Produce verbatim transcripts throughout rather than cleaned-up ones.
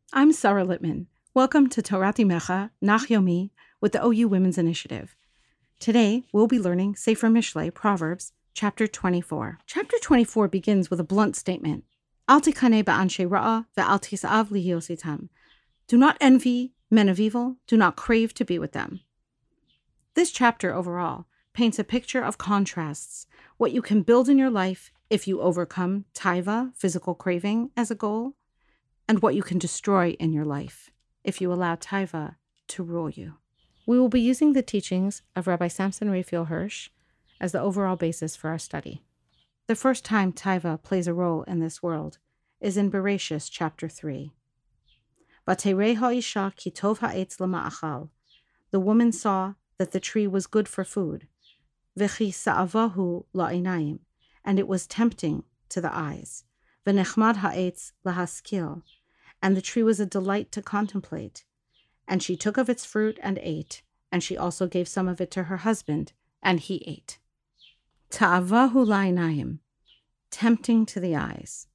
I'm Sarah Littman. Welcome to Torat Imecha Nach Yomi with the O U Women's Initiative. Today, we'll be learning Sefer Mishlei, Proverbs, chapter twenty-four. Chapter twenty-four begins with a blunt statement. Al tikane ba'anshe ra'a ve'al tis'av lihiyos itam. Do not envy men of evil, do not crave to be with them. This chapter overall paints a picture of contrasts, what you can build in your life if you overcome taiva, physical craving, as a goal, and what you can destroy in your life if you allow taiva to rule you. We will be using the teachings of Rabbi Samson Raphael Hirsch as the overall basis for our study. The first time taiva plays a role in this world is in Bereshis chapter three. Vaterei ha'isha ki tov ha'etz lema'achal. The woman saw that the tree was good for food, v'chi sa'avahu la'inayim, and it was tempting to the eyes, v'nechmad ha'etz lahaskil, and the tree was a delight to contemplate. And she took of its fruit and ate, and she also gave some of it to her husband, and he ate. Ta'avahu la'inayim, tempting to the eyes.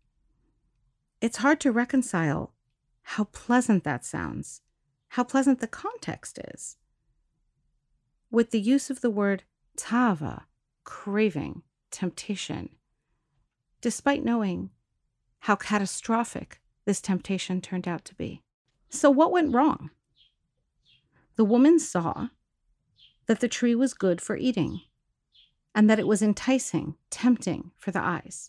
It's hard to reconcile how pleasant that sounds, how pleasant the context is, with the use of the word tava, craving, temptation, despite knowing how catastrophic this temptation turned out to be. So what went wrong? The woman saw that the tree was good for eating and that it was enticing, tempting for the eyes,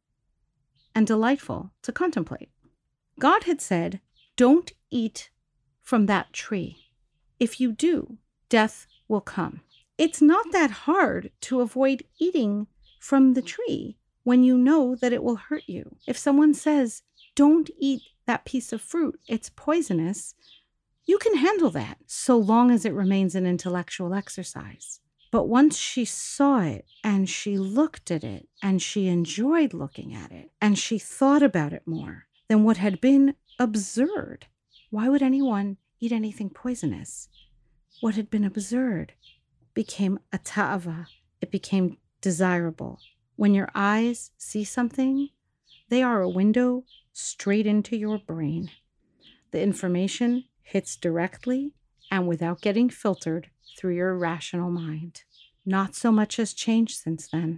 and delightful to contemplate. God had said, don't eat from that tree. If you do, death will come. It's not that hard to avoid eating from the tree when you know that it will hurt you. If someone says, don't eat that piece of fruit, it's poisonous, you can handle that so long as it remains an intellectual exercise. But once she saw it and she looked at it and she enjoyed looking at it and she thought about it more, then what had been absurd, why would anyone eat anything poisonous? What had been absurd became a ta'ava. It became desirable. When your eyes see something, they are a window straight into your brain. The information hits directly and without getting filtered through your rational mind. Not so much has changed since then.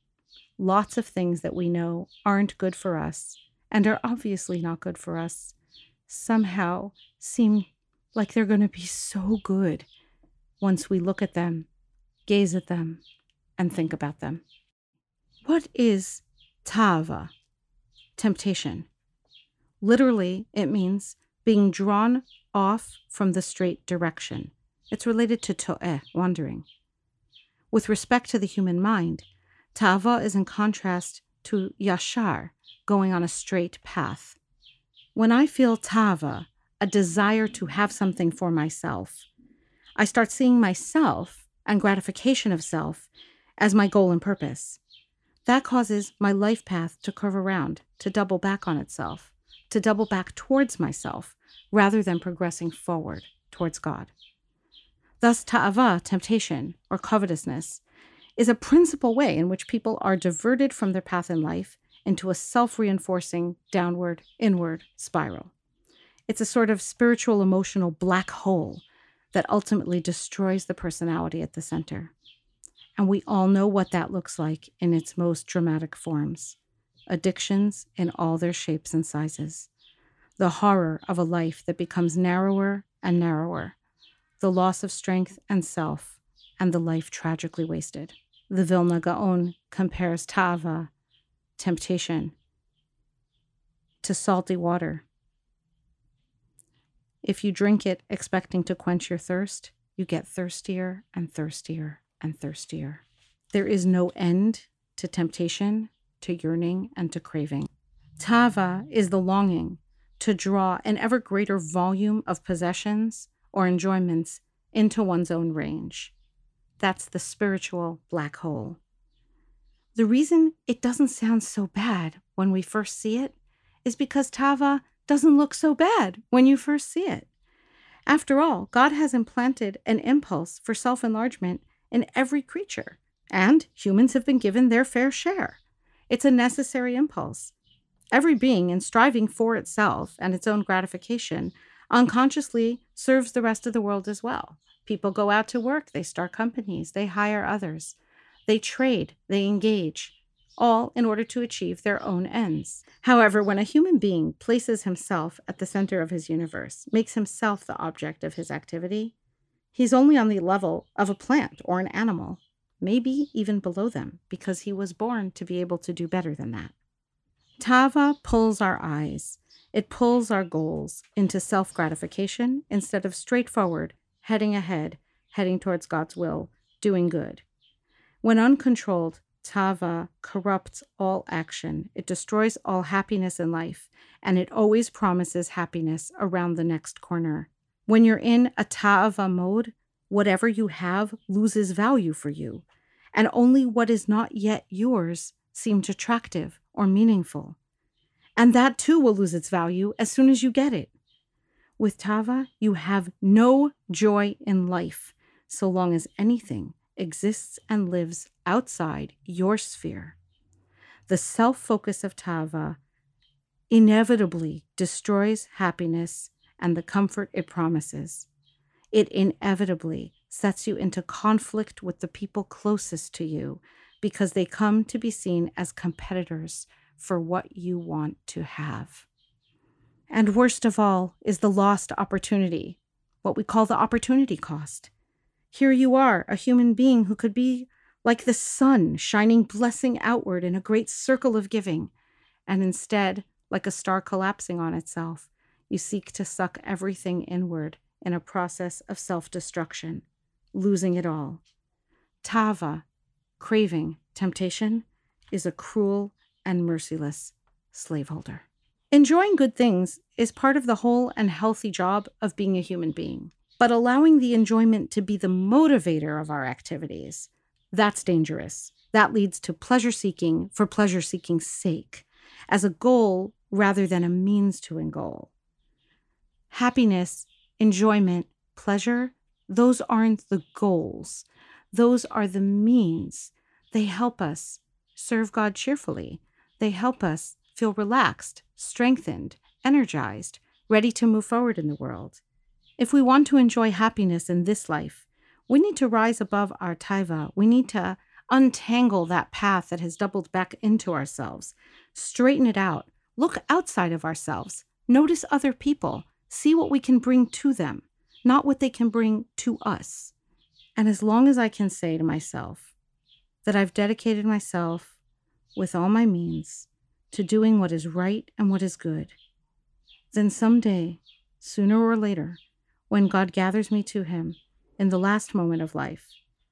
Lots of things that we know aren't good for us and are obviously not good for us somehow seem like they're going to be so good once we look at them, gaze at them, and think about them. What is tava? Temptation. Literally, it means being drawn off from the straight direction. It's related to to'eh, wandering. With respect to the human mind, tava is in contrast to yashar, going on a straight path. When I feel tava, a desire to have something for myself, I start seeing myself and gratification of self as my goal and purpose. That causes my life path to curve around, to double back on itself, to double back towards myself, rather than progressing forward towards God. Thus, ta'ava, temptation, or covetousness, is a principal way in which people are diverted from their path in life into a self-reinforcing, downward, inward spiral. It's a sort of spiritual, emotional black hole that ultimately destroys the personality at the center. And we all know what that looks like in its most dramatic forms. Addictions in all their shapes and sizes. The horror of a life that becomes narrower and narrower. The loss of strength and self, and the life tragically wasted. The Vilna Gaon compares ta'ava, temptation, to salty water. If you drink it expecting to quench your thirst, you get thirstier and thirstier and thirstier. There is no end to temptation, to yearning, and to craving. Tava is the longing to draw an ever greater volume of possessions or enjoyments into one's own range. That's the spiritual black hole. The reason it doesn't sound so bad when we first see it is because tava doesn't look so bad when you first see it. After all, God has implanted an impulse for self-enlargement in every creature, and humans have been given their fair share. It's a necessary impulse. Every being, in striving for itself and its own gratification, unconsciously serves the rest of the world as well. People go out to work, they start companies, they hire others, they trade, they engage, all in order to achieve their own ends. However, when a human being places himself at the center of his universe, makes himself the object of his activity, he's only on the level of a plant or an animal, maybe even below them, because he was born to be able to do better than that. Tava pulls our eyes. It pulls our goals into self-gratification instead of straightforward, heading ahead, heading towards God's will, doing good. When uncontrolled, Tava corrupts all action. It destroys all happiness in life, and it always promises happiness around the next corner. When you're in a Tava mode, whatever you have loses value for you, and only what is not yet yours seems attractive or meaningful. And that too will lose its value as soon as you get it. With Tava, you have no joy in life so long as anything exists and lives outside your sphere. The self-focus of Tava inevitably destroys happiness and the comfort it promises. It inevitably sets you into conflict with the people closest to you because they come to be seen as competitors for what you want to have. And worst of all is the lost opportunity, what we call the opportunity cost. Here you are, a human being who could be like the sun shining blessing outward in a great circle of giving, and instead, like a star collapsing on itself, you seek to suck everything inward in a process of self-destruction, losing it all. Tava, craving, temptation, is a cruel and merciless slaveholder. Enjoying good things is part of the whole and healthy job of being a human being. But allowing the enjoyment to be the motivator of our activities, that's dangerous. That leads to pleasure-seeking for pleasure-seeking's sake, as a goal rather than a means to a goal. Happiness, enjoyment, pleasure, those aren't the goals. Those are the means. They help us serve God cheerfully. They help us feel relaxed, strengthened, energized, ready to move forward in the world. If we want to enjoy happiness in this life, we need to rise above our taiva. We need to untangle that path that has doubled back into ourselves, straighten it out, look outside of ourselves, notice other people, see what we can bring to them, not what they can bring to us. And as long as I can say to myself that I've dedicated myself with all my means to doing what is right and what is good, then someday, sooner or later, when God gathers me to him in the last moment of life,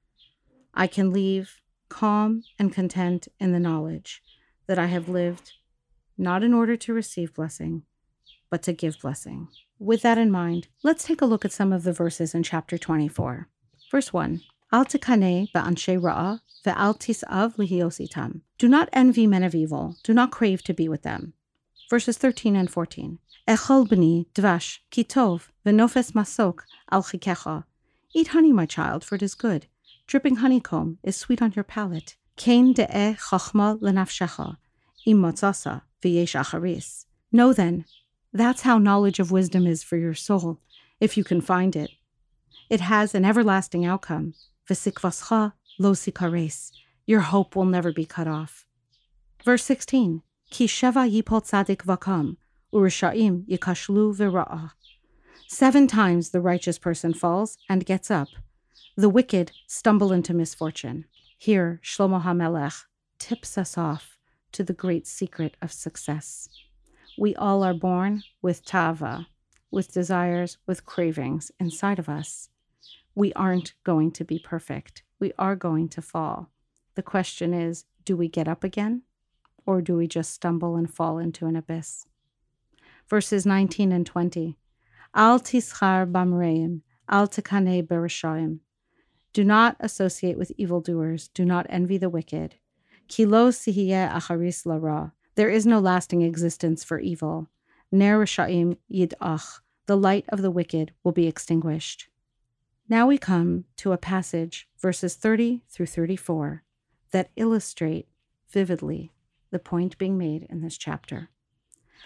I can leave calm and content in the knowledge that I have lived not in order to receive blessing, but to give blessing. With that in mind, let's take a look at some of the verses in chapter twenty-four. Verse one, Al tikaneh ba'anshe ra'ah ve'al tis'av lihiyos itam. Do not envy men of evil, do not crave to be with them. Verses thirteen and fourteen. Echol b'ni dvash ki tov v'nofes masok al chikecha. Eat honey, my child, for it is good. Dripping honeycomb is sweet on your palate. Kain de'eh chachma lenafshecha im motzasa v'yesh acharis. Know then, that's how knowledge of wisdom is for your soul, if you can find it. It has an everlasting outcome. V'sikvascha lo sikares. Your hope will never be cut off. Verse sixteen. Ki sheva yipol tzadik vakam, u'rishaim yikashlu v'ra'ah. Seven times the righteous person falls and gets up. The wicked stumble into misfortune. Here, Shlomo HaMelech tips us off to the great secret of success. We all are born with tava, with desires, with cravings inside of us. We aren't going to be perfect. We are going to fall. The question is, do we get up again? Or do we just stumble and fall into an abyss? Verses nineteen and twenty. Al tischar b'amreim, al tikaneh b'rashaim. Do not associate with evildoers. Do not envy the wicked. Ki lo sihiyeh acharis lara. There is no lasting existence for evil. Ner rashaim yid'ach. The light of the wicked will be extinguished. Now we come to a passage, verses thirty through thirty-four, that illustrate vividly the point being made in this chapter.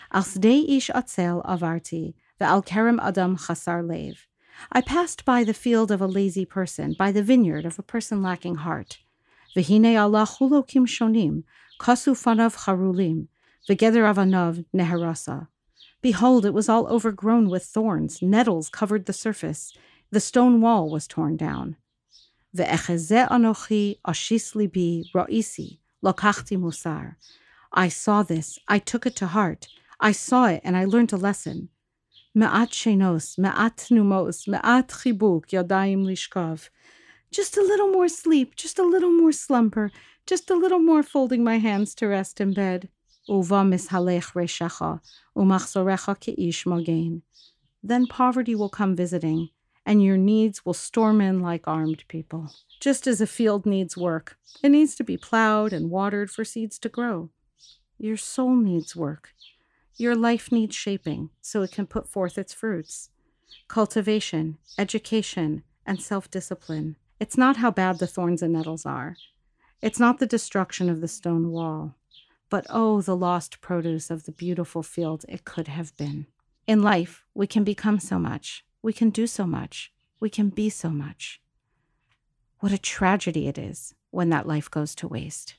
Al sdei ish atzel avarti, ve'al kerem adam chasar lev. I passed by the field of a lazy person, by the vineyard of a person lacking heart. V'hinei Allah chulokim shonim, kasu fanav charulim, v'geder avanav neherasa. Behold, it was all overgrown with thorns, nettles covered the surface, the stone wall was torn down. Ve'echezeh anochi ashis libi ra'isi, lokachti musar. I saw this, I took it to heart, I saw it and I learned a lesson. Me'at shenos, me'at numos, me'at chibuk yadayim lishkav. Just a little more sleep, just a little more slumber, just a little more folding my hands to rest in bed. Uva mishalech reshacha, umachzorecha keish mogain. Then poverty will come visiting, and your needs will storm in like armed people. Just as a field needs work, it needs to be plowed and watered for seeds to grow. Your soul needs work. Your life needs shaping so it can put forth its fruits. Cultivation, education, and self-discipline. It's not how bad the thorns and nettles are. It's not the destruction of the stone wall. But oh, the lost produce of the beautiful field it could have been. In life, we can become so much. We can do so much. We can be so much. What a tragedy it is when that life goes to waste.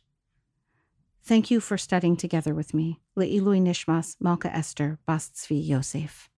Thank you for studying together with me. Le'ilui Nishmas Malka Esther Bas Tzvi Yosef.